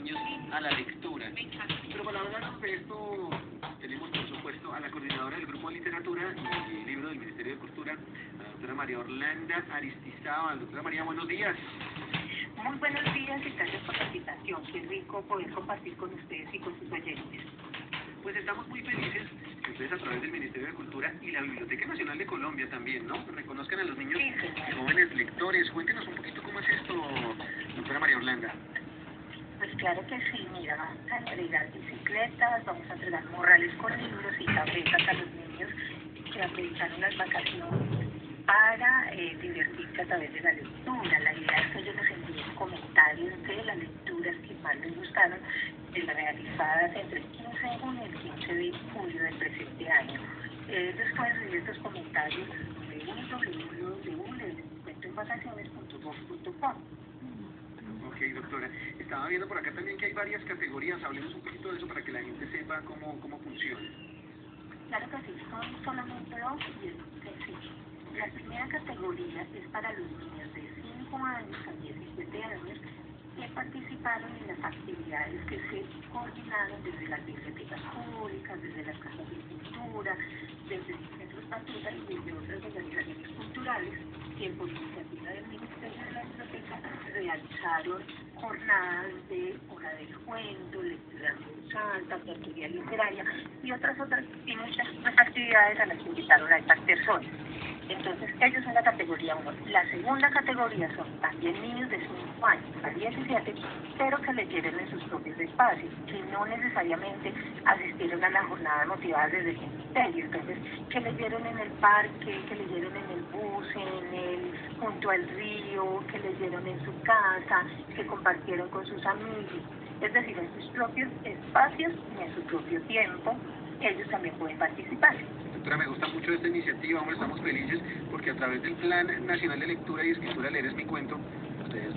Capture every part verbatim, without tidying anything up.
niños a la lectura. Pero para hablar de esto, tenemos por supuesto a la coordinadora del Grupo de Literatura y Libro del Ministerio de Cultura, a la doctora María Orlanda Aristizábal. Doctora María, buenos días. Muy buenos días y gracias por la invitación. Qué rico poder compartir con ustedes y con sus oyentes. Pues estamos muy felices que ustedes a través del Ministerio de Cultura y la Biblioteca Nacional de Colombia también, ¿no? Reconozcan a los niños Sí, y jóvenes lectores. Cuéntenos un poquito cómo es esto, doctora María Orlanda. Pues claro que sí, mira, vamos a entregar bicicletas, vamos a entregar morrales con libros y tabletas a los niños que aprovecharon las vacaciones para eh, divertirse a través de la lectura. La idea es que ellos nos envíen comentarios de las lecturas que más les gustaron, de las realizadas entre el quince de junio y el quince de julio del presente año. Eh, ellos pueden recibir estos comentarios en w w w punto el encuentro en vacaciones punto gov punto com. Ok, doctora. Estaba viendo por acá también que hay varias categorías. Hablemos un poquito de eso para que la gente sepa cómo, cómo funciona. Claro que sí, son solamente dos y es sencillo. La primera categoría es para los niños de cinco años a diecisiete años que participaron en las actividades que se coordinaron desde las bibliotecas públicas, desde las casas de cultura, desde centros Patuta y desde otras organizaciones culturales que por iniciativa del Ministerio de la Biblioteca realizaron jornadas de hora del cuento, lectura en voz alta, tertulia literaria y otras otras y muchas otras actividades a las que invitaron a estas personas. Entonces, ellos son la categoría uno. La segunda categoría son también niños de cinco años a diecisiete, pero que leyeron en sus propios espacios, que no necesariamente asistieron a la jornada motivada desde el ministerio. Entonces, que leyeron en el parque, que leyeron en el bus, en el, junto al río, que leyeron en su casa, que compartieron con sus amigos. Es decir, en sus propios espacios y en su propio tiempo, ellos también pueden participar. Doctora, me gusta mucho esta iniciativa, hombre, estamos felices porque a través del Plan Nacional de Lectura y Escritura Leer es mi cuento, ustedes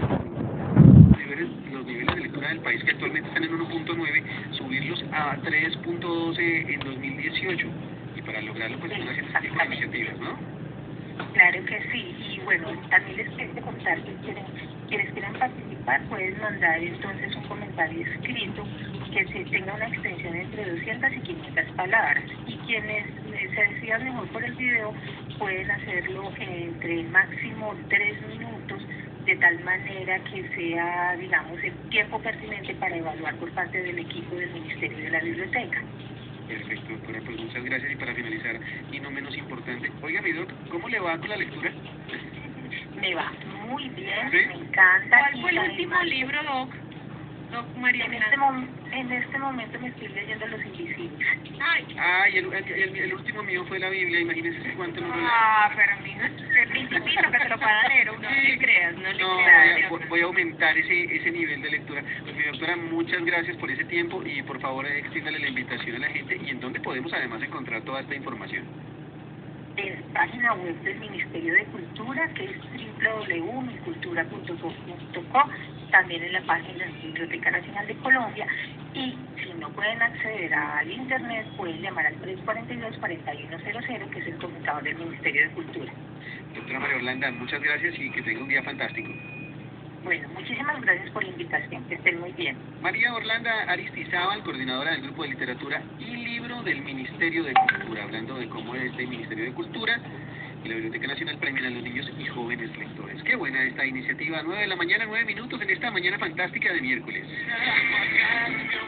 los niveles, los niveles de lectura del país que actualmente están en uno punto nueve, subirlos a tres punto doce en dos mil dieciocho y para lograrlo pues están haciendo este tipo de iniciativas, ¿no? Claro que sí, y bueno, también les quiero contar que quieren, quienes quieran participar pueden mandar entonces un comentario escrito que se tenga una extensión entre doscientas y quinientas palabras, y quienes se decidan mejor por el video pueden hacerlo entre máximo tres minutos, de tal manera que sea, digamos, el tiempo pertinente para evaluar por parte del equipo del Ministerio de la Biblioteca. Perfecto, doctora, pues muchas gracias. Y para finalizar, y no menos importante, oiga, mi doc, ¿cómo le va con la lectura? Me va muy bien, ¿Sí? me encanta. ¿Cuál fue el último libro, Doc? Doc María En este, mom en este momento me estoy leyendo Los Invisibles. Ay, Ay, el, el, el, el último mío fue la Biblia, imagínese cuánto no lo leí. ah, pero mija, el principito que se lo pueda leer, uno no le creas, no le No, voy creas. a, voy- voy a aumentar ese, ese nivel de lectura. Pues mi doctora, muchas gracias por ese tiempo y por favor extiéndale la invitación a la gente y en dónde podemos además encontrar toda esta información. En la página web del Ministerio de Cultura, que es w w w punto mi cultura punto gov punto co, también en la página de la Biblioteca Nacional de Colombia, y si no pueden acceder al internet, pueden llamar al tres cuatro dos, cuatro uno cero cero, que es el computador del Ministerio de Cultura. Doctora María Orlanda, muchas gracias y que tenga un día fantástico. Bueno, muchísimas gracias por la invitación, que estén muy bien. María Orlanda Aristizábal, coordinadora del Grupo de Literatura y Libro del Ministerio de Cultura, hablando de cómo este Ministerio de Cultura y la Biblioteca Nacional premian a los niños y jóvenes lectores. Qué buena esta iniciativa, nueve de la mañana, nueve minutos en esta mañana fantástica de miércoles.